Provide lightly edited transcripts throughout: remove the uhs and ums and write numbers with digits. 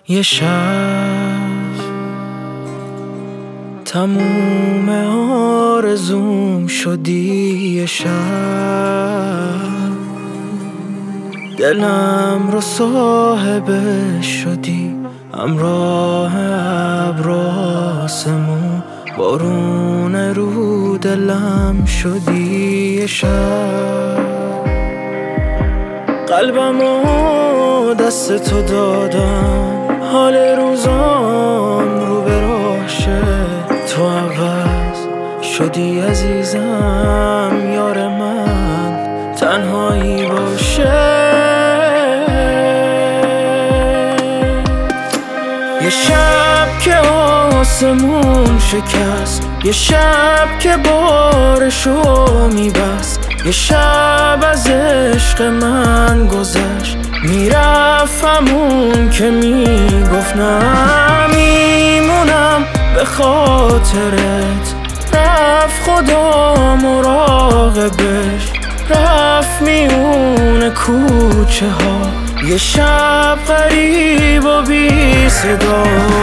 یه شب تموم آرزوم شدی، یه شب دلم رو صاحبش شدی، همراه ابر آسمون بارون رو دلم شدی. یه شب قلبمو دست تو دادم، حال روزام رو به راشه، تو عوض شدی عزیزم، یار من تنهایی باشه. یه شب که آسمون شکست، یه شب که بارشو میبست، یه شب از عشق من گذشت، میرفت همون که میگفت نه میمونم به خاطرت، رفت خدا مراقبش، رفت میون کوچه ها، یه شب غریب و بی صدا.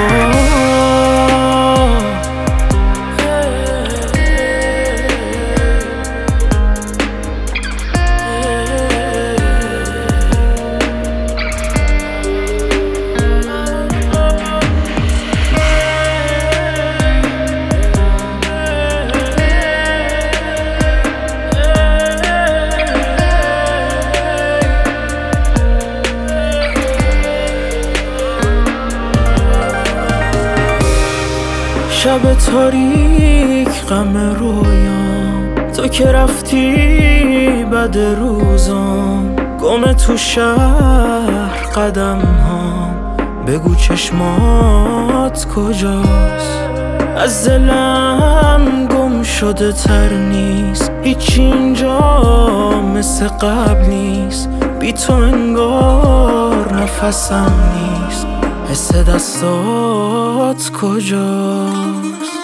شب تاریک غم رویام، تو که رفتی بعد روزام، گم تو شهر قدم هام، بگو چشمات کجاست؟ از دلم گم شده تر نیست، هیچ اینجا مثل قبل نیست، بی تو انگار نفسم نیست، حس دستات کجاست؟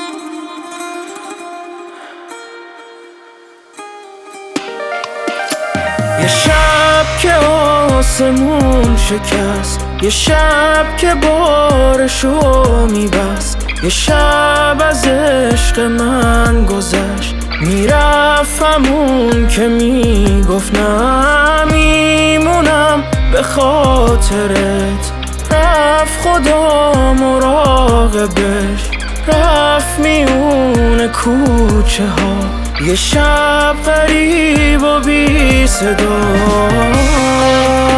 یه شب که آسمون شکست، یه شب که بارشو میبست، یه شب از عشق من گذشت، میرفت همون که میگفت نه میمونم به خاطرت، رفت خدا مراقبش، رفت میون کوچه ها، یه شب غریب و بی صدا.